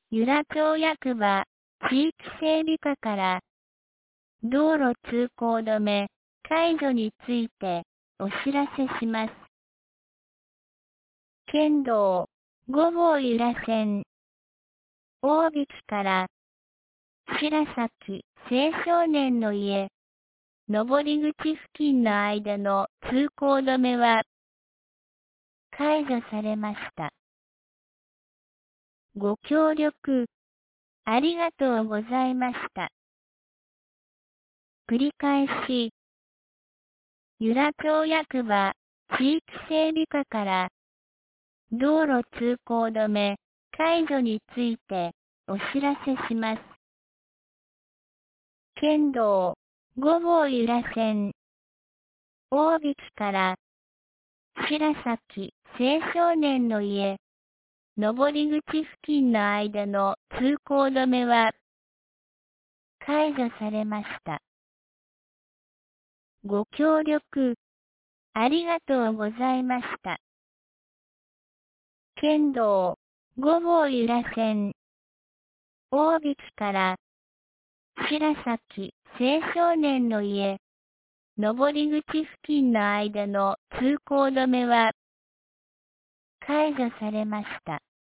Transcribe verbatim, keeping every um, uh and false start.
由良町役場、地域整備課から、道路通行止め、解除について、お知らせします。県道、ご号由良線、大引から、白崎青少年の家、登り口付近の間の通行止めは、解除されました。ご協力、ありがとうございました。繰り返し、由良町役場、地域整備課から、道路通行止め、解除について、お知らせします。県道、ご号由良線、大引から、白崎青少年の家、登り口付近の間の通行止めは、解除されました。ご協力、ありがとうございました。県道、ご号由良線、大引から、白崎青少年の家、登り口付近の間の通行止めは、解除されました。